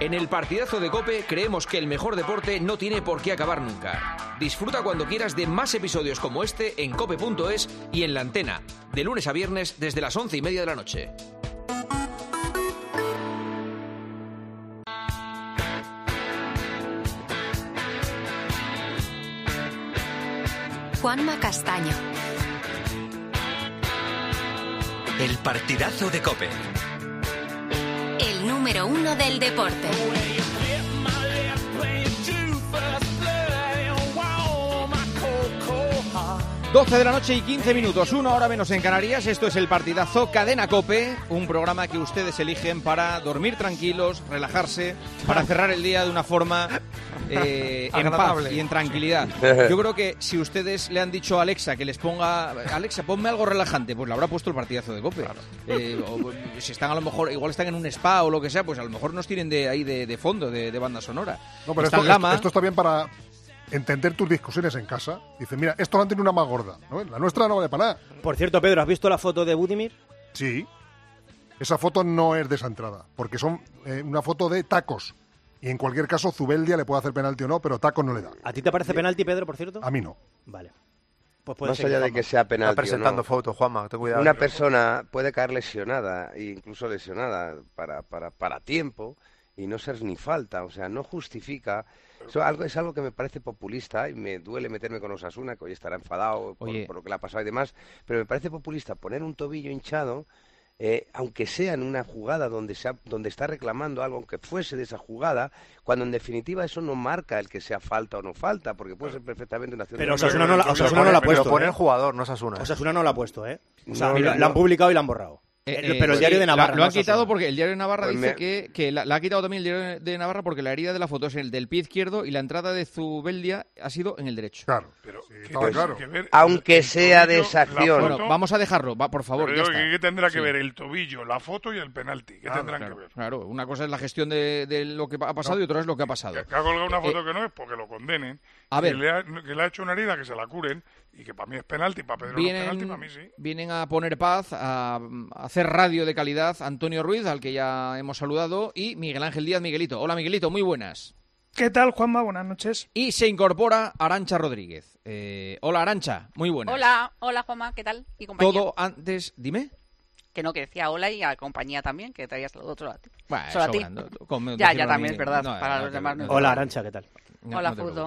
En el partidazo de COPE creemos que el mejor deporte no tiene por qué acabar nunca. Disfruta cuando quieras de más episodios como este en cope.es y en La Antena, de lunes a viernes desde las 11:30 de la noche. Juanma Castaño. El partidazo de COPE. El número 1 del deporte. 12 de la noche y 15 minutos, 1 hora menos en Canarias. Esto es el partidazo Cadena COPE, un programa que ustedes eligen para dormir tranquilos, relajarse, para cerrar el día de una forma en paz y en tranquilidad. Yo creo que si ustedes le han dicho a Alexa que les ponga, Alexa, ponme algo relajante, pues le habrá puesto el partidazo de COPE. O si están a lo mejor, igual están en un spa o lo que sea, pues a lo mejor nos tienen de ahí de fondo, de banda sonora. No, pero esto está bien para entender tus discusiones en casa. Dices, mira, esto no han tenido una más gorda, ¿no? La nuestra no vale para nada. Por cierto, Pedro, ¿has visto la foto de Budimir? Sí. Esa foto no es de esa entrada, porque son una foto de tacos. Y en cualquier caso, Zubeldia le puede hacer penalti o no, pero tacos no le da. ¿A ti te parece penalti, Pedro, por cierto? A mí no. Vale. Pues puede Más ser allá de que sea penalti. Está presentando o no, fotos, Juanma, ten cuidado. Una persona puede caer lesionada, incluso lesionada para tiempo, y no ser ni falta, o sea, no justifica. Es algo que me parece populista y me duele meterme con Osasuna, que hoy estará enfadado por lo que le ha pasado y demás, pero me parece populista poner un tobillo hinchado, aunque sea en una jugada donde está reclamando algo, aunque fuese de esa jugada, cuando en definitiva eso no marca el que sea falta o no falta, porque puede ser perfectamente una acción. Pero Osasuna no la ha puesto. Pero pone el jugador, no Osasuna. Osasuna no la ha puesto, ¿eh? O sea, No, la han publicado y la han borrado. Pero el Diario de Navarra lo han quitado porque el Diario de Navarra Pues dice que la ha quitado también el Diario de Navarra porque la herida de la foto es el del pie izquierdo y la entrada de Zubeldia ha sido en el derecho. Claro, pero estaba claro. Aunque sea de esa acción. Bueno, vamos a dejarlo, por favor. Pero ya está. ¿qué tendrá que ver el tobillo, la foto y el penalti? ¿Qué tendrán que ver? Claro, una cosa es la gestión de lo que ha pasado y otra es lo que ha pasado. Que ha colgado una foto que no es porque lo condenen. A ver. Que le ha hecho una herida, que se la curen, y que para mí es penalti, para Pedro no es penalti, para mí sí. Vienen a poner paz, a hacer radio de calidad Antonio Ruiz, al que ya hemos saludado, y Miguel Ángel Díaz, Miguelito. Hola, Miguelito, muy buenas. ¿Qué tal, Juanma? Buenas noches. Y se incorpora Arantxa Rodríguez. Hola, Arantxa, muy buenas. Hola, Juanma, ¿qué tal? ¿Y compañía? Todo antes, dime. Que decía hola y a compañía también, que traías lo otro a ti. Bueno, solo a ti. Ya también es verdad, para los demás. Hola, Arantxa, ¿qué tal? Hola, Fudo.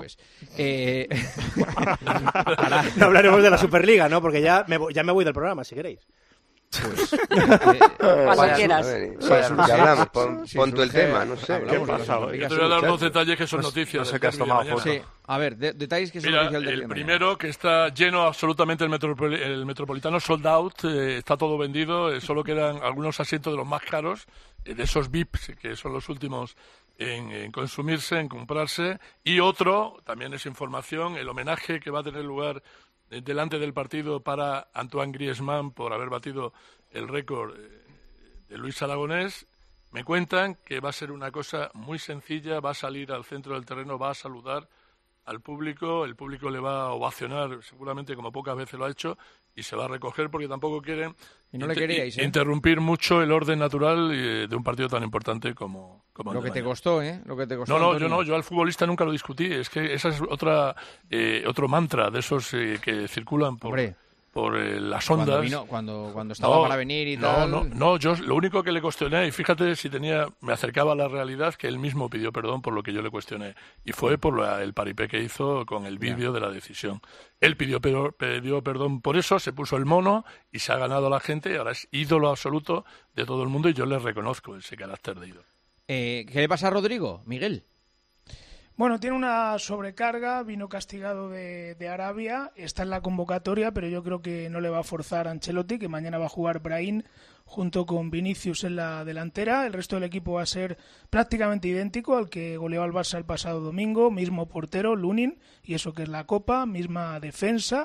No hablaremos de la Superliga, ¿no? Porque ya me voy del programa, si queréis. Pues cuando quieras. Ya hablamos, pon tú el tema, no sé. ¿Qué pasa hoy? Yo te voy a dar dos detalles que son noticias. No sé qué has tomado, Sí, a ver, detalles que son Mira, noticias del el primero, que está lleno absolutamente el Metropolitano, sold out, está todo vendido, solo quedan algunos asientos de los más caros, de esos VIPs, que son los últimos en consumirse, en comprarse, y otro, también es información, el homenaje que va a tener lugar delante del partido para Antoine Griezmann por haber batido el récord de Luis Aragonés. Me cuentan que va a ser una cosa muy sencilla, va a salir al centro del terreno, va a saludar al público, el público le va a ovacionar seguramente como pocas veces lo ha hecho y se va a recoger porque tampoco quieren interrumpir mucho el orden natural de un partido tan importante como lo que te costó, lo que te costó. No, yo al futbolista nunca lo discutí, es que esa es otro mantra de esos que circulan por las ondas. Cuando estaba para venir y tal. No, yo lo único que le cuestioné, y fíjate si me acercaba a la realidad, que él mismo pidió perdón por lo que yo le cuestioné. Y fue por el paripé que hizo con el vídeo de la decisión. Él pidió perdón por eso, se puso el mono y se ha ganado a la gente, y ahora es ídolo absoluto de todo el mundo y yo le reconozco ese carácter de ídolo. ¿Qué le pasa a Rodrigo, Miguel? Bueno, tiene una sobrecarga, vino castigado de Arabia, está en la convocatoria, pero yo creo que no le va a forzar a Ancelotti, que mañana va a jugar Brahim junto con Vinicius en la delantera. El resto del equipo va a ser prácticamente idéntico al que goleó al Barça el pasado domingo, mismo portero, Lunin, y eso que es la Copa, misma defensa.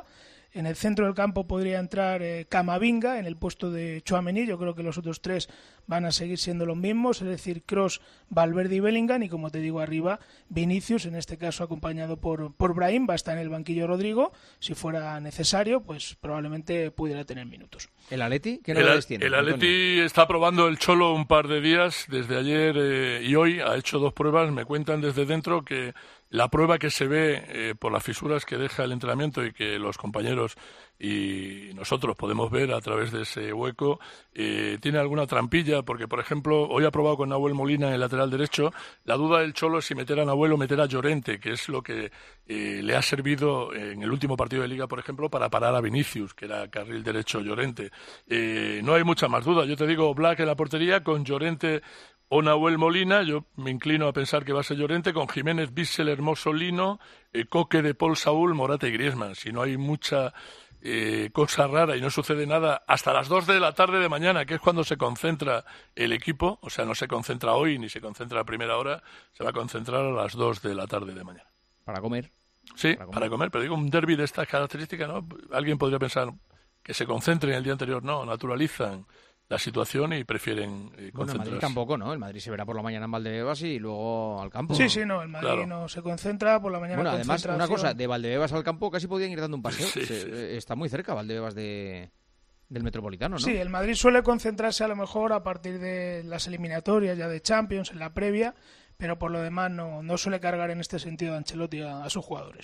En el centro del campo podría entrar Camavinga en el puesto de Tchouaméni. Yo creo que los otros tres van a seguir siendo los mismos, es decir, Kroos, Valverde y Bellingham. Y como te digo, arriba Vinicius, en este caso acompañado por Brahim. Va a estar en el banquillo Rodrigo. Si fuera necesario, pues probablemente pudiera tener minutos. ¿El Atleti? ¿Qué novedades tiene? El Atleti está probando el Cholo un par de días, desde ayer y hoy. Ha hecho 2 pruebas. Me cuentan desde dentro que la prueba que se ve por las fisuras que deja el entrenamiento y que los compañeros y nosotros podemos ver a través de ese hueco, tiene alguna trampilla, porque, por ejemplo, hoy ha probado con Nahuel Molina en el lateral derecho. La duda del Cholo es si meter a Nahuel o meter a Llorente, que es lo que le ha servido en el último partido de Liga, por ejemplo, para parar a Vinicius, que era carril derecho Llorente. No hay mucha más duda. Yo te digo, Black en la portería, con Llorente o Nahuel Molina. Yo me inclino a pensar que va a ser Llorente, con Jiménez, Bissell, Hermoso, Lino, Coque, De Paul, Saúl, Morata y Griezmann. Si no hay mucha cosa rara y no sucede nada hasta las 2 de la tarde de mañana, que es cuando se concentra el equipo, o sea, no se concentra hoy ni se concentra a primera hora, se va a concentrar a las 2 de la tarde de mañana. ¿Para comer? Sí, para comer, pero digo, un derbi de estas características, ¿no? Alguien podría pensar que se concentren el día anterior. No, naturalizan la situación y prefieren concentrarse. Bueno, el Madrid tampoco, ¿no? El Madrid se verá por la mañana en Valdebebas y luego al campo. Sí, no, el Madrid no se concentra por la mañana. Bueno, además, una cosa, de Valdebebas al campo casi podían ir dando un paseo. Sí. Está muy cerca Valdebebas del Metropolitano, ¿no? Sí, el Madrid suele concentrarse a lo mejor a partir de las eliminatorias ya de Champions, en la previa, pero por lo demás no suele cargar en este sentido Ancelotti a sus jugadores.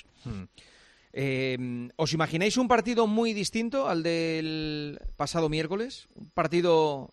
¿Os imagináis un partido muy distinto al del pasado miércoles? Un partido...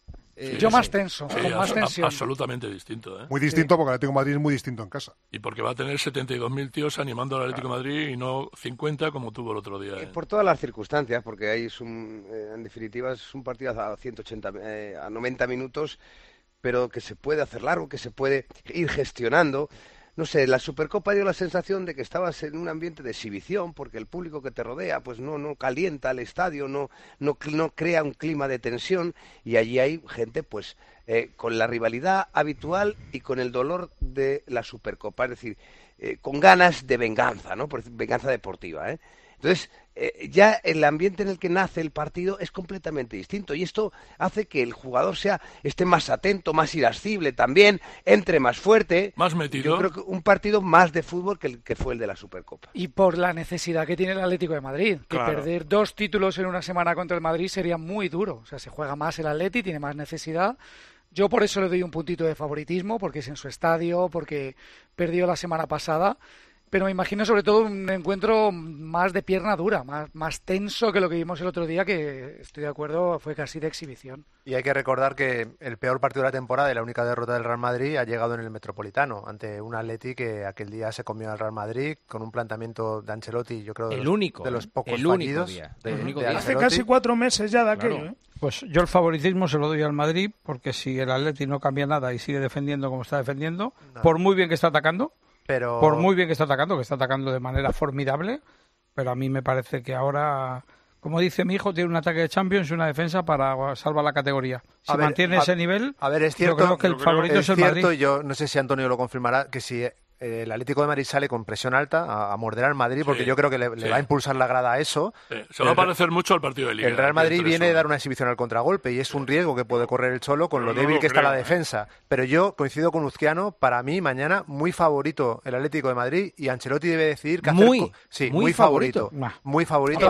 Yo más tenso, sí, con más tensión. Absolutamente distinto. Muy distinto, porque el Atlético de Madrid es muy distinto en casa. Y porque va a tener 72.000 tíos animando al Atlético de Madrid y no 50 como tuvo el otro día. Por todas las circunstancias, porque ahí es en definitiva es un partido a 180, a 90 minutos, pero que se puede hacer largo, que se puede ir gestionando. No sé, la Supercopa dio la sensación de que estabas en un ambiente de exhibición, porque el público que te rodea pues no calienta el estadio, no crea un clima de tensión, y allí hay gente pues con la rivalidad habitual y con el dolor de la Supercopa, es decir, con ganas de venganza, ¿no? Venganza deportiva, ¿eh? Entonces, ya el ambiente en el que nace el partido es completamente distinto, y esto hace que el jugador esté más atento, más irascible también, entre más fuerte. Más metido. Yo creo que un partido más de fútbol que el que fue el de la Supercopa. Y por la necesidad que tiene el Atlético de Madrid, que perder 2 títulos en una semana contra el Madrid sería muy duro. O sea, se juega más el Atleti, tiene más necesidad. Yo por eso le doy un puntito de favoritismo, porque es en su estadio, porque perdió la semana pasada. Pero me imagino sobre todo un encuentro más de pierna dura, más tenso que lo que vimos el otro día, que estoy de acuerdo, fue casi de exhibición. Y hay que recordar que el peor partido de la temporada y la única derrota del Real Madrid ha llegado en el Metropolitano, ante un Atleti que aquel día se comió al Real Madrid con un planteamiento de Ancelotti, yo creo, de los pocos fallidos. Hace casi 4 meses ya de aquello, claro. Pues yo el favoritismo se lo doy al Madrid, porque si el Atleti no cambia nada y sigue defendiendo como está defendiendo, por muy bien que está atacando, por muy bien que está atacando de manera formidable, pero a mí me parece que ahora, como dice mi hijo, tiene un ataque de Champions y una defensa para salvar la categoría. Si mantiene ese nivel, es cierto, yo creo que el favorito es el Madrid. Yo no sé si Antonio lo confirmará, que si el Atlético de Madrid sale con presión alta a morder al Madrid, porque yo creo que le va a impulsar la grada a eso. Se va a parecer mucho al partido de Liga. El Real Madrid viene de dar una exhibición al contragolpe y es un riesgo que puede correr el Cholo con lo débil que está la defensa. Pero yo coincido con Uzquiano, para mí mañana muy favorito el Atlético de Madrid, y Ancelotti debe decidir qué hacer. Muy favorito. Muy favorito.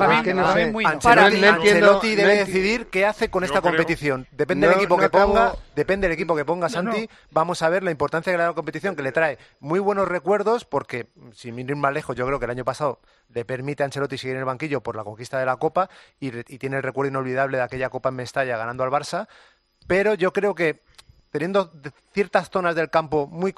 Ancelotti debe decidir qué hace con esta competición. Depende del equipo que ponga, Santi. Vamos a ver la importancia que le da la competición, que le trae muy buenos recuerdos, porque sin ir más lejos, yo creo que el año pasado le permite a Ancelotti seguir en el banquillo por la conquista de la Copa y tiene el recuerdo inolvidable de aquella Copa en Mestalla ganando al Barça, pero yo creo que teniendo ciertas zonas del campo muy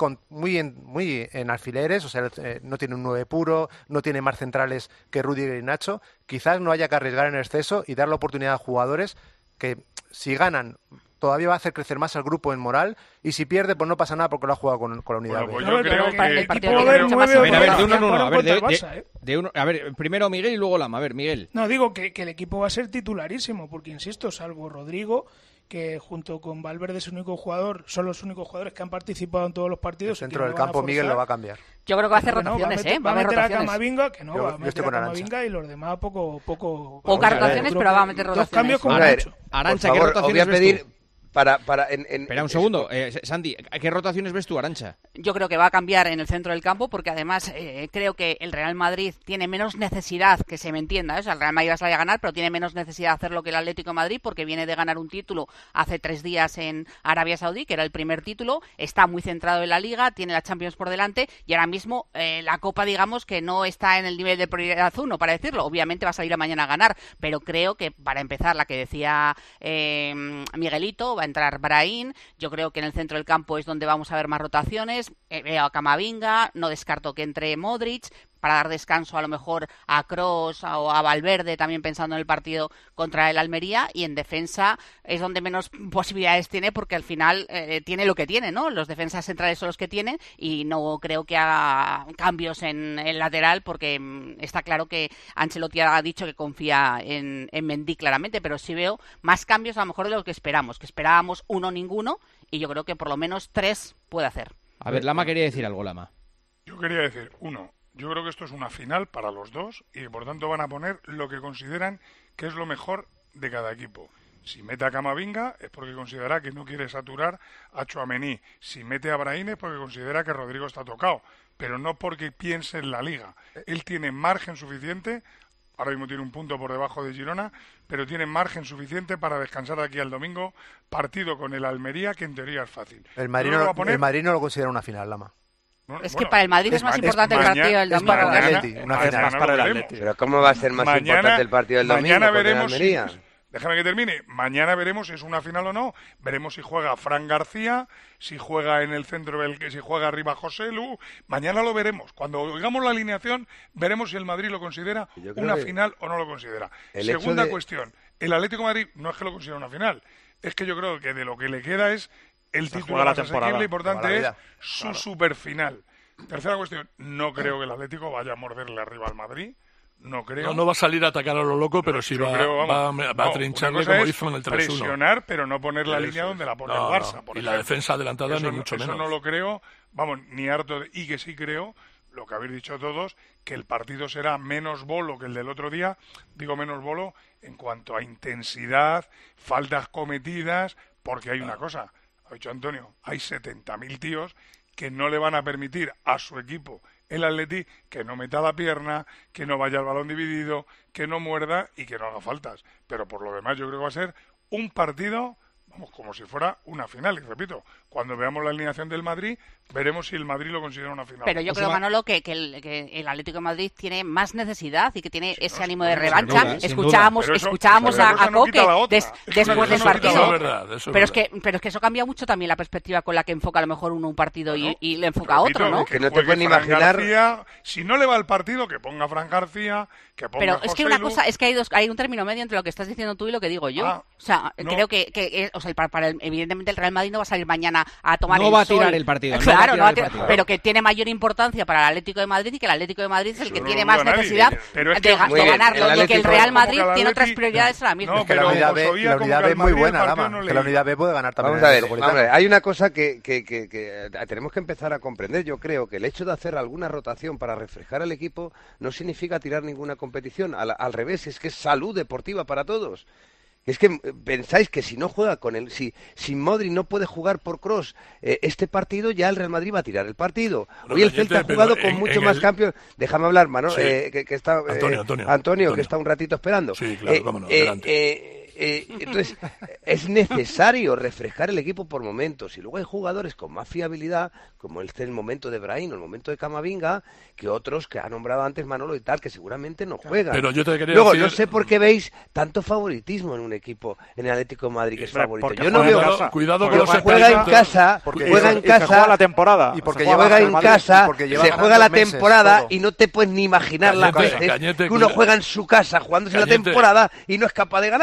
en alfileres, o sea, no tiene un 9 puro, no tiene más centrales que Rudiger y Nacho, quizás no haya que arriesgar en exceso y dar la oportunidad a jugadores que, si ganan, todavía va a hacer crecer más al grupo en moral, y si pierde, pues no pasa nada porque lo ha jugado con la unidad. Bueno, pues yo creo que el partido de A ver, primero Miguel y luego Lama. A ver, Miguel. No, digo que el equipo va a ser titularísimo, porque insisto, salvo Rodrigo, que junto con Valverde es el único jugador, son los únicos jugadores que han participado en todos los partidos. El centro del campo Miguel lo va a cambiar. Yo creo que va a hacer rotaciones, va a meter rotaciones. a Camavinga, que no, yo va a meter a Arancha. Camavinga y los demás Pocas rotaciones, pero va a meter rotaciones. Dos cambios como mucho. Arancha, ¿qué rotaciones voy a pedir ves tú? Espera un segundo, Santi, ¿qué rotaciones ves tú, Arancha? Yo creo que va a cambiar en el centro del campo porque además creo que el Real Madrid tiene menos necesidad, que se me entienda, o sea, el Real Madrid va a salir a ganar, pero tiene menos necesidad de hacerlo que el Atlético de Madrid porque viene de ganar un título hace 3 días en Arabia Saudí, que era el primer título, está muy centrado en la Liga, tiene la Champions por delante y ahora mismo la Copa, digamos, que no está en el nivel de prioridad 1, para decirlo. Obviamente va a salir a mañana a ganar, pero creo que para empezar, la que decía Miguelito, va a entrar Brahim. Yo creo que en el centro del campo es donde vamos a ver más rotaciones. Veo a Camavinga, no descarto que entre Modric para dar descanso a lo mejor a Kroos o a Valverde, también pensando en el partido contra el Almería, y en defensa es donde menos posibilidades tiene porque al final tiene lo que tiene, ¿no? Los defensas centrales son los que tienen y no creo que haga cambios en el lateral porque está claro que Ancelotti ha dicho que confía en Mendy claramente, pero sí veo más cambios a lo mejor de lo que esperábamos 1 ninguno, y yo creo que por lo menos 3 puede hacer. A ver, Lama quería decir algo, Lama. Yo quería decir, yo creo que esto es una final para los dos y que por tanto van a poner lo que consideran que es lo mejor de cada equipo. Si mete a Camavinga es porque considera que no quiere saturar a Tchouaméni. Si mete a Brahim es porque considera que Rodrigo está tocado, pero no porque piense en la Liga. Él tiene margen suficiente, ahora mismo tiene un punto por debajo de Girona, pero tiene margen suficiente para descansar de aquí al domingo, partido con el Almería, que en teoría es fácil. El Madrid no lo considera una final, Lama. Que para el Madrid es más importante el partido del domingo. Para el Atleti. Pero ¿cómo va a ser más importante el partido del domingo? Mañana veremos Almería? Déjame que termine. Mañana veremos si es una final o no. Veremos si juega Fran García, si juega en el centro, si juega arriba José Lu. Mañana lo veremos. Cuando oigamos la alineación, veremos si el Madrid lo considera una final o no lo considera. Segunda cuestión. El Atlético de Madrid no es que lo considere una final. Es que yo creo que de lo que le queda es el título más asequible y por tanto es su superfinal. Tercera cuestión, no creo que el Atlético vaya a morderle arriba al Madrid. No creo. No va a salir a atacar a lo loco, pero sí va a trincharle como hizo en el 3-1. Presionar, pero no poner la línea donde la pone el Barça. Y la defensa adelantada ni mucho menos. Eso no lo creo, ni harto y que sí creo, lo que habéis dicho todos, que el partido será menos bolo que el del otro día. Digo menos bolo en cuanto a intensidad, faltas cometidas, porque hay una cosa. Ha dicho Antonio, hay 70.000 tíos que no le van a permitir a su equipo, el Atleti, que no meta la pierna, que no vaya al balón dividido, que no muerda y que no haga faltas. Pero por lo demás yo creo que va a ser un partido, como si fuera una final. Y repito, cuando veamos la alineación del Madrid, veremos si el Madrid lo considera una final. Pero yo creo, Manolo, que el Atlético de Madrid tiene más necesidad y que tiene ese ánimo de revancha. Escuchábamos a Coque después del partido. Pero es que eso cambia mucho también la perspectiva con la que enfoca a lo mejor uno un partido y le enfoca a otro, ¿no? Que no te pueden imaginar. García, si no le va el partido, que ponga a Fran García, que ponga a José es que una cosa es que hay un término medio entre lo que estás diciendo tú y lo que digo yo. Creo que evidentemente el Real Madrid no va a salir mañana a tomar no el va a sol. tirar el partido. Claro, pero que tiene mayor importancia para el Atlético de Madrid y que el Atlético de Madrid es el que tiene más necesidad de ganarlo y que el Real Madrid tiene otras prioridades ahora mismo. Es que la unidad B es muy buena, Lama. Que la unidad B puede ganar también. Vamos a ver, hay una cosa que tenemos que empezar a comprender. Yo creo que el hecho de hacer alguna rotación para refrescar al equipo no significa tirar ninguna competición. Al revés, es que es salud deportiva para todos. Es que pensáis que si no juega con él, si Modric no puede jugar por Kroos este partido, ya el Real Madrid va a tirar el partido. Hoy el Celta ha jugado con mucho más campeones. Déjame hablar, Mano, sí. que está Antonio, que está un ratito esperando. Sí, claro, vámonos, adelante. Entonces, es necesario refrescar el equipo por momentos. Y luego hay jugadores con más fiabilidad, como el momento de Brahim o el momento de Camavinga, que otros que ha nombrado antes Manolo y tal, que seguramente no juegan. Pero yo te quería luego, decir... no sé por qué veis tanto favoritismo en un equipo, en el Atlético de Madrid, que es favorito. Yo no veo... Cuidado con los juega en casa, juega la temporada. Y porque juega en casa, se juega la temporada y no te puedes ni imaginar las veces que uno juega en su casa jugándose la temporada y no es capaz de ganar.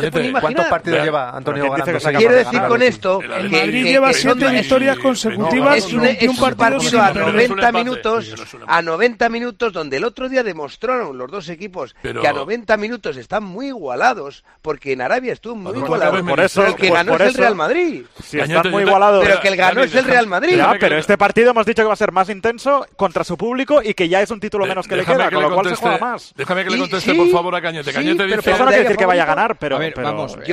Cañete, ¿Cuántos partidos lleva Antonio ganando? Quiero decir con esto el Madrid lleva 7 victorias consecutivas es y un partido a 90 minutos, a 90 minutos, donde el otro día demostraron los dos equipos que a 90 minutos están muy igualados, porque en Arabia estuvo muy igualado. Por eso, pero el que ganó es el Real Madrid. Sí, están muy igualados. Pero que el ganó es el Real Madrid. Ya, pero este partido hemos dicho que va a ser más intenso contra su público y que ya es un título menos que le queda, con lo cual se juega más. Déjame que le conteste, por favor, a Cañete. Cañete dice... Pero eso no quiere decir que vaya a ganar, pero... A ver, vamos. Y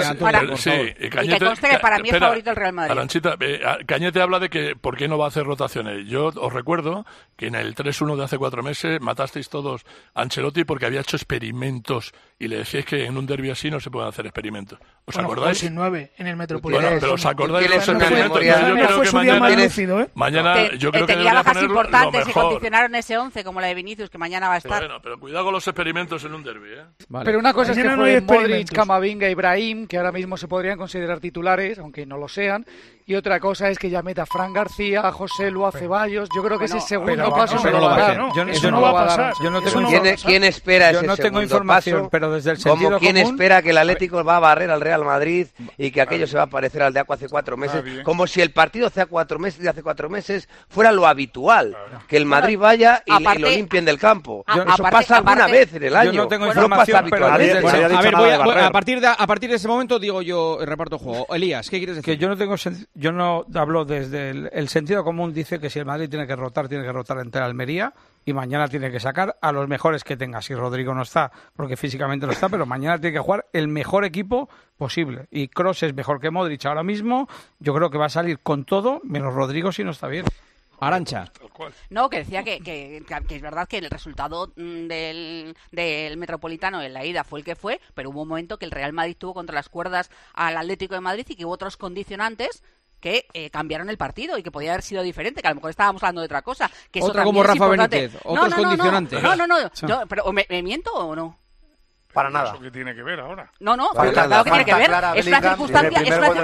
que conste que para mí es favorito el Real Madrid. Aranchita, Cañete habla de que por qué no va a hacer rotaciones. Yo os recuerdo que en el 3-1 de hace 4 meses matasteis todos a Ancelotti porque había hecho experimentos y le decíais que en un derbi así no se pueden hacer experimentos. ¿Os acordáis? Sin 9 en el Metropolitano. Bueno, pero ¿os acordáis de los experimentos? Yo creo que mañana yo creo que tenía bajas poner importantes lo y condicionaron ese 11 como la de Vinicius, que mañana va a estar. Bueno, pero cuidado con los experimentos en un derbi, ¿eh? Vale. Pero una cosa es que jueguen Modric, Camavinga y Brahim, que ahora mismo se podrían considerar titulares, aunque no lo sean. Y otra cosa es que ya meta a Fran García, a José Lu, a Ceballos. Yo creo que ese segundo paso no lo va a hacer. Eso no va a pasar. ¿Quién espera ese segundo paso? Yo no tengo información, pero desde el sentido como quién común... espera que el Atlético va a barrer al Real Madrid y que aquello se va a parecer al de hace 4 meses, como si el partido de hace 4 meses fuera lo habitual, que el Madrid vaya y lo limpien del campo. Eso pasa alguna vez en el año. Yo no tengo información, pero a ver, a partir de ese momento digo yo reparto juego. Elías, ¿qué quieres decir? Que yo no hablo desde el sentido común. Dice que si el Madrid tiene que rotar entre Almería y mañana tiene que sacar a los mejores que tenga. Si Rodrigo no está, porque físicamente no está, pero mañana tiene que jugar el mejor equipo posible. Y Kroos es mejor que Modric ahora mismo. Yo creo que va a salir con todo, menos Rodrigo si no está bien. Arancha. No, que decía que es verdad que el resultado del Metropolitano en la ida fue el que fue, pero hubo un momento que el Real Madrid tuvo contra las cuerdas al Atlético de Madrid y que hubo otros condicionantes que cambiaron el partido y que podía haber sido diferente, que a lo mejor estábamos hablando de otra cosa. Que otra como Rafa Benítez, otros condicionantes. No, pero ¿me miento o no? Para nada. ¿Eso qué tiene que ver ahora? No, claro que tiene que ver. Es una circunstancia,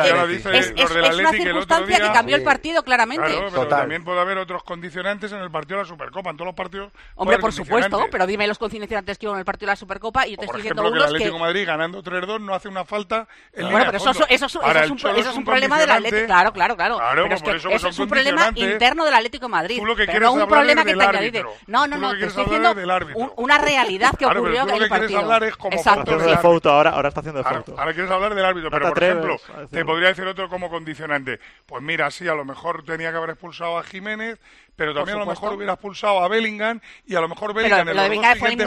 que cambió el partido claramente. Claro, pero también puede haber otros condicionantes en el partido de la Supercopa. En todos los partidos. Hombre, por supuesto, pero dime los condicionantes que hubo en el partido de la Supercopa y yo te estoy diciendo unos que... Por ejemplo, que el Atlético de Madrid ganando 3-2 no hace una falta en línea de fondo. Eso es un problema del Atlético. Claro. Pero es que eso es un problema interno del Atlético de Madrid. Pero no un problema que te añadiste. No, te estoy diciendo una realidad que ocurrió en el partido. Exacto. Ahora está haciendo de foto. Ahora quieres hablar del árbitro, pero por ejemplo, te podría decir otro como condicionante. Pues mira, sí, a lo mejor tenía que haber expulsado a Jiménez, pero también a lo mejor hubiera expulsado a Bellingham y a lo mejor Bellingham en los dos siguientes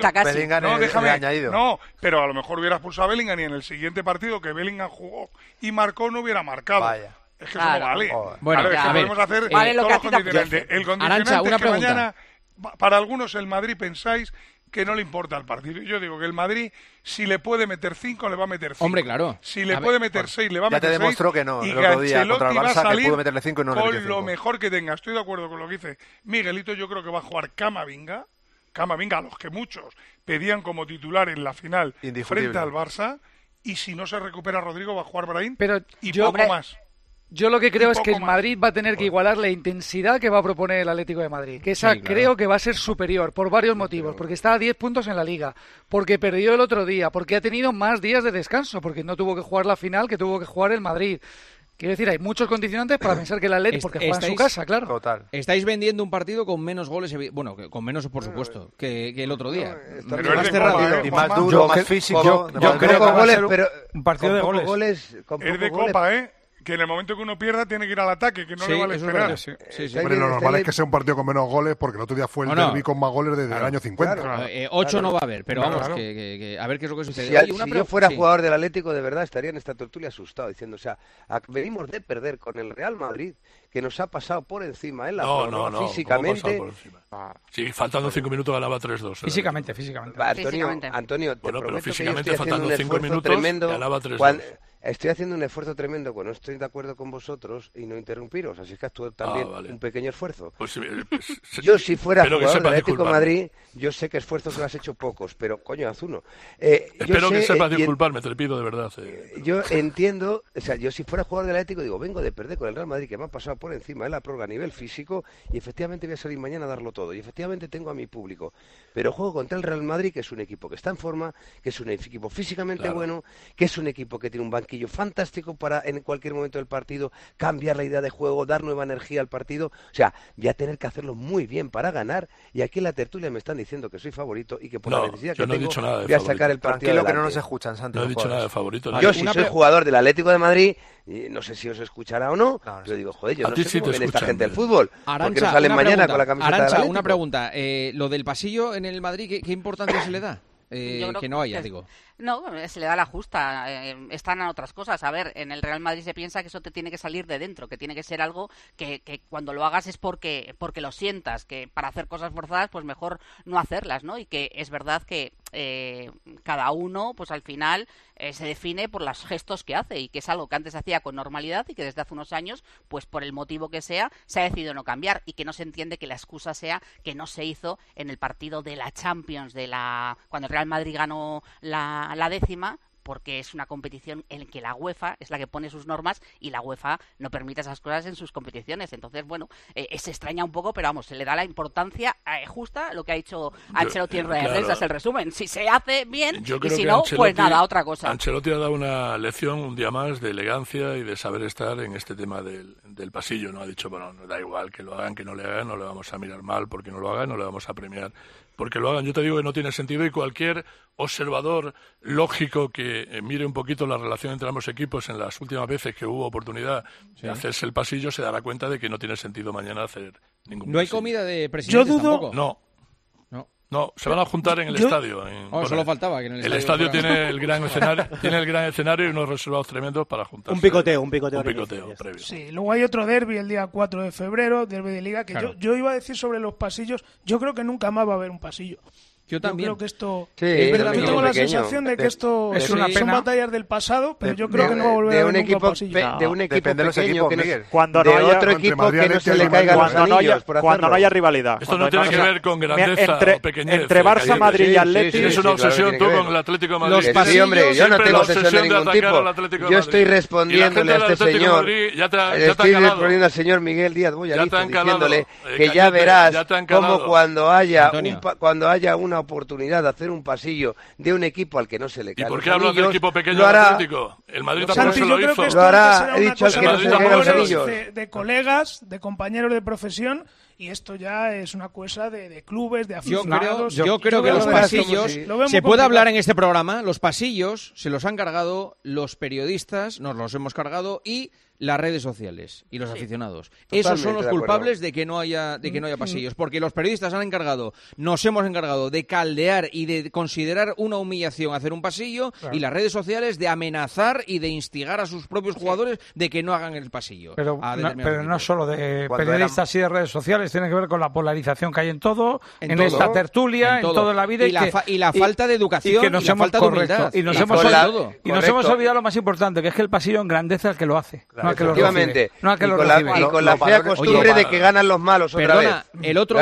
partidos. No, pero a lo mejor hubiera expulsado a Bellingham y en el siguiente partido que Bellingham jugó y marcó no hubiera marcado. Vaya. Es que eso no vale. Bueno, es que podemos hacer todos los condicionantes. El condicionante es que mañana, para algunos el Madrid pensáis que no le importa el partido. Yo digo que el Madrid, si le puede meter 5, le va a meter 5. Hombre, claro. Si le puede meter 6, le va a meter 6. Ya te demostró que no, el otro día contra el Barça, que pudo meterle 5 y no le metió 5. Con lo mejor que tenga. Estoy de acuerdo con lo que dice Miguelito. Yo creo que va a jugar Camavinga, a los que muchos pedían como titular en la final frente al Barça. Y si no se recupera Rodrigo, va a jugar Brahim poco más. Yo lo que creo es que el Madrid va a tener que igualar la intensidad que va a proponer el Atlético de Madrid. Que esa creo que va a ser superior por varios motivos. Porque está a 10 puntos en la Liga, porque perdió el otro día, porque ha tenido más días de descanso, porque no tuvo que jugar la final que tuvo que jugar el Madrid. Quiero decir, hay muchos condicionantes para pensar que el Atlético, porque juega en su casa, claro. Total. Estáis vendiendo un partido con menos goles, bueno, con menos por supuesto, que el otro día. Pero más cerrado. Y más duro, más físico. Yo creo que va a ser un partido de goles. Es de Copa, que en el momento que uno pierda tiene que ir al ataque, que no le vale esperar. Hombre, lo normal es que sea un partido con menos goles, porque el otro día fue el derbi con más goles desde el año 50. 8 no va a haber, pero vamos, que a ver qué es lo que sucede. Si yo fuera jugador del Atlético, de verdad estaría en esta tertulia asustado, diciendo, o sea, venimos de perder con el Real Madrid, que nos ha pasado por encima en la prórroga, físicamente. Sí, faltando 5 minutos ganaba 3-2. Físicamente. Antonio, te prometo físicamente, que yo estoy haciendo un esfuerzo tremendo. Ganaba 3-2. Estoy haciendo un esfuerzo tremendo cuando estoy de acuerdo con vosotros y no interrumpiros, así que actúo también un pequeño esfuerzo. Yo si fuera jugador del Atlético de Madrid, yo sé que esfuerzos lo has hecho pocos, pero coño, haz uno. Espero que sepas disculparme, te lo pido de verdad. Yo entiendo, o sea, yo si fuera jugador del Atlético digo, vengo de perder con el Real Madrid, que me ha pasado por encima de la prórroga a nivel físico y efectivamente voy a salir mañana a darlo todo y efectivamente tengo a mi público. Pero juego contra el Real Madrid, que es un equipo que está en forma, que es un equipo físicamente bueno, que es un equipo que tiene un banquillo fantástico para en cualquier momento del partido cambiar la idea de juego, dar nueva energía al partido. O sea, voy a tener que hacerlo muy bien para ganar y aquí en la tertulia me están diciendo que soy favorito y que por la necesidad que tengo voy a sacar el partido Tranquilo, adelante. que no nos escuchan, Santi. No he dicho nada de favorito. Yo si soy jugador del Atlético de Madrid, y no sé si os escuchará o no, pero digo, joder, yo no sé cómo ven esta gente del fútbol. Porque no salen mañana con la camiseta del Atlético. Una pregunta. Lo del pasillo en el Madrid, ¿qué importancia se le da? Que no haya, digo. No, se le da la justa. Están en otras cosas. A ver, en el Real Madrid se piensa que eso te tiene que salir de dentro, que tiene que ser algo que cuando lo hagas es porque lo sientas, que para hacer cosas forzadas pues mejor no hacerlas, ¿no? Y que es verdad que cada uno pues al final se define por los gestos que hace y que es algo que antes se hacía con normalidad y que desde hace unos años pues por el motivo que sea se ha decidido no cambiar y que no se entiende que la excusa sea que no se hizo en el partido de la Champions cuando el Real Madrid ganó la 10ª, porque es una competición en que la UEFA es la que pone sus normas y la UEFA no permite esas cosas en sus competiciones. Entonces, bueno, se extraña un poco, pero vamos, se le da la importancia justa. Lo que ha dicho Ancelotti en rueda de prensa es el resumen. Si se hace bien y si no, pues nada, otra cosa. Ancelotti ha dado una lección un día más de elegancia y de saber estar en este tema del pasillo. No ha dicho, bueno, da igual que lo hagan, que no le hagan, no le vamos a mirar mal porque no lo hagan, no le vamos a premiar porque lo hagan. Yo te digo que no tiene sentido y cualquier observador lógico que mire un poquito la relación entre ambos equipos en las últimas veces que hubo oportunidad de hacerse el pasillo se dará cuenta de que no tiene sentido mañana hacer ningún ¿No hay pasillo. comida de presidentes tampoco? No, se van a juntar en el estadio. Solo faltaba que en el estadio tiene el gran escenario y unos reservados tremendos para juntarse. Un picoteo previo. Sí, luego hay otro derbi el día 4 de febrero, derbi de Liga, que yo iba a decir sobre los pasillos, yo creo que nunca más va a haber un pasillo. Yo también. Creo que esto... Sí, yo tengo la sensación de que esto son batallas del pasado, pero yo creo que no va a volver a haber nunca un pasillo. De un equipo pequeño, cuando de otro equipo que no se le caigan los anillos por hacerlo. Cuando no haya rivalidad. Esto no tiene que ver con grandeza o pequeñez. Entre Barça, Madrid y Atlético. Es una obsesión tú con el Atlético de Madrid. Los pasillos, hombre, yo no tengo obsesión de ningún tipo. Yo estoy respondiéndole a este señor. Estoy respondiendo al señor Miguel Díaz Boyalizo diciéndole que ya verás cómo cuando haya una oportunidad de hacer un pasillo de un equipo al que no se le caen los anillos. ¿Y por qué hablas del equipo pequeño del Atlético? El Madrid tampoco se lo hizo. Lo hará, he dicho que no se le caen los anillos. De colegas, de compañeros de profesión, y esto ya es una cosa de clubes, de aficionados. Yo creo que los pasillos, se puede hablar en este programa, los pasillos se los han cargado los periodistas, nos los hemos cargado, y las redes sociales y los aficionados. Esos son los culpables de que no haya pasillos, porque los periodistas nos hemos encargado de caldear y de considerar una humillación hacer un pasillo, y las redes sociales de amenazar y de instigar a sus propios jugadores de que no hagan el pasillo. Pero no solo de periodistas y de redes sociales, tiene que ver con la polarización que hay en todo, en esta tertulia, en toda la vida. Y la falta de educación, y la falta de humildad. Y nos hemos olvidado lo más importante, que es que el pasillo engrandece al que lo hace. Efectivamente. Y con la fea costumbre de que ganan los malos otra vez. El otro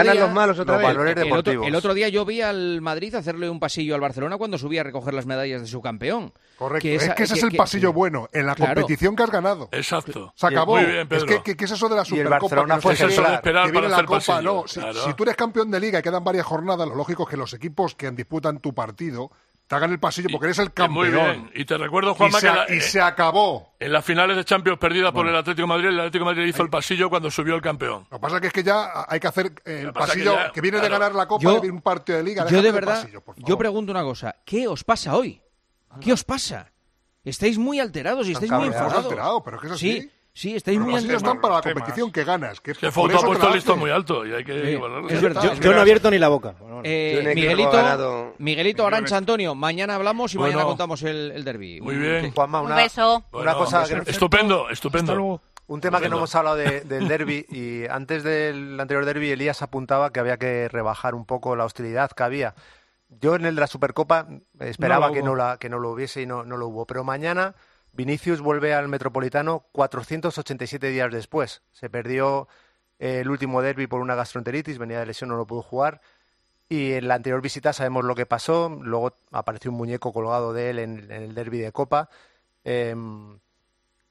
día yo vi al Madrid hacerle un pasillo al Barcelona cuando subía a recoger las medallas de su campeón. Correcto. Es que ese es el pasillo bueno, en la competición que has ganado. Exacto. Se acabó. Muy bien, Pedro. Es que es eso de la Supercopa. Y el Barcelona fue eso de esperar que para viene hacer la Copa. pasillo. No, si tú eres campeón de Liga y quedan varias jornadas, lo lógico es que los equipos que disputan tu partido te hagan el pasillo porque eres el campeón. Muy bien. Y te recuerdo, Juanma, que se acabó. En las finales de Champions perdidas por el Atlético de Madrid, el Atlético de Madrid hizo el pasillo cuando subió el campeón. Lo que pasa es que ya hay que hacer el pasillo que viene de ganar la Copa y un partido de Liga. Yo de verdad, yo pregunto una cosa. ¿Qué os pasa hoy? ¿Qué os pasa? Estáis muy alterados y estáis muy enfadados. Pero es que es así. Sí, estáis muy alterados. Están para la competición que ganas. Que Foto ha puesto el listón muy alto y hay que igualarlo. Es verdad. Yo no he abierto ni la boca. Miguelito, Arantxa, Antonio, mañana hablamos y mañana contamos el derbi. Muy bien. Juanma, un beso. Una cosa estupendo. Un tema que no hemos hablado del derbi, y antes del anterior derbi Elías apuntaba que había que rebajar un poco la hostilidad que había. Yo en el de la Supercopa esperaba que no lo hubiese y no lo hubo, pero mañana Vinicius vuelve al Metropolitano 487 días después. Se perdió el último derbi por una gastroenteritis, venía de lesión, no lo pudo jugar. Y en la anterior visita sabemos lo que pasó. Luego apareció un muñeco colgado de él en el derbi de Copa.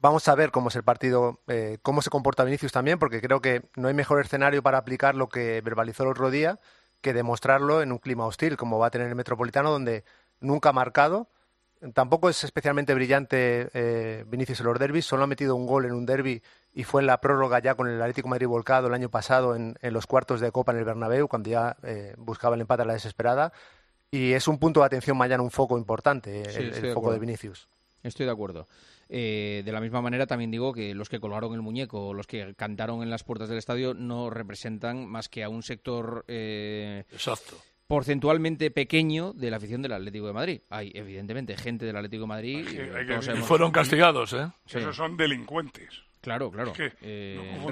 Vamos a ver cómo es el partido, cómo se comporta Vinicius también, porque creo que no hay mejor escenario para aplicar lo que verbalizó el otro día que demostrarlo en un clima hostil, como va a tener el Metropolitano, donde nunca ha marcado. Tampoco es especialmente brillante Vinicius en los derbis, solo ha metido un gol en un derbi y fue en la prórroga ya con el Atlético de Madrid volcado el año pasado en los cuartos de Copa en el Bernabéu, cuando ya buscaba el empate a la desesperada. Y es un punto de atención mañana, un foco importante, el foco de Vinicius. Estoy de acuerdo. De la misma manera también digo que los que colgaron el muñeco o los que cantaron en las puertas del estadio no representan más que a un sector exacto, porcentualmente pequeño de la afición del Atlético de Madrid. Hay evidentemente gente del Atlético de Madrid y fueron castigados, ¿eh? Sí. Esos son delincuentes. Claro. Es que el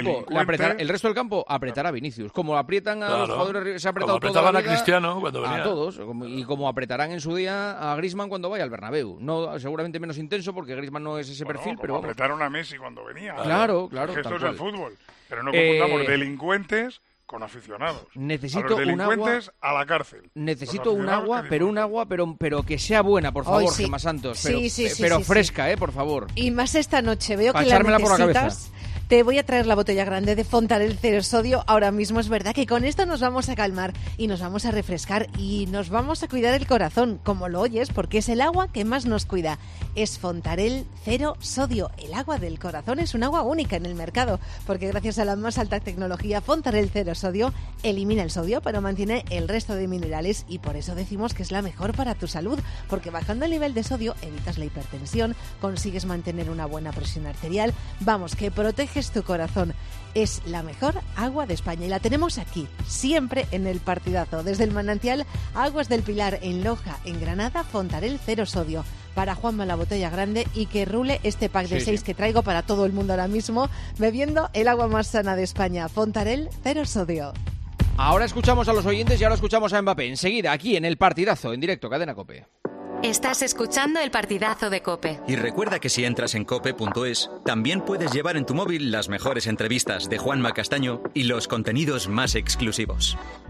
resto del campo apretará a Vinicius. Como aprietan a los jugadores, se ha apretado como toda la vida, a Cristiano cuando venía. A todos. Y como apretarán en su día a Griezmann cuando vaya al Bernabéu. No, seguramente menos intenso porque Griezmann no es ese perfil, pero vamos. Apretaron a Messi cuando venía. Claro. Esto es el fútbol. Pero no confundamos delincuentes con aficionados. Necesito a los delincuentes a la cárcel. Necesito un agua, pero que sea buena, por favor, Gemma Santos. Pero fresca, por favor. Y más esta noche, veo que la necesitas. Te voy a traer la botella grande de Fontanel Cero Sodio ahora mismo. Es verdad que con esto nos vamos a calmar y nos vamos a refrescar y nos vamos a cuidar el corazón, como lo oyes, porque es el agua que más nos cuida. Es Fontanel Cero Sodio. El agua del corazón es un agua única en el mercado, porque gracias a la más alta tecnología, Fontanel Cero Sodio elimina el sodio, pero mantiene el resto de minerales y por eso decimos que es la mejor para tu salud, porque bajando el nivel de sodio evitas la hipertensión, consigues mantener una buena presión arterial, vamos, que protege tu corazón. Es la mejor agua de España y la tenemos aquí, siempre en el partidazo. Desde el manantial Aguas del Pilar en Loja, en Granada, Fontanel Cero Sodio. Para Juanma la botella grande y que rule este pack de 6 que traigo para todo el mundo ahora mismo, bebiendo el agua más sana de España. Fontanel Cero Sodio. Ahora escuchamos a los oyentes y ahora escuchamos a Mbappé. Enseguida, aquí en el partidazo, en directo, Cadena COPE. Estás escuchando el partidazo de COPE. Y recuerda que si entras en cope.es, también puedes llevar en tu móvil las mejores entrevistas de Juanma Castaño y los contenidos más exclusivos.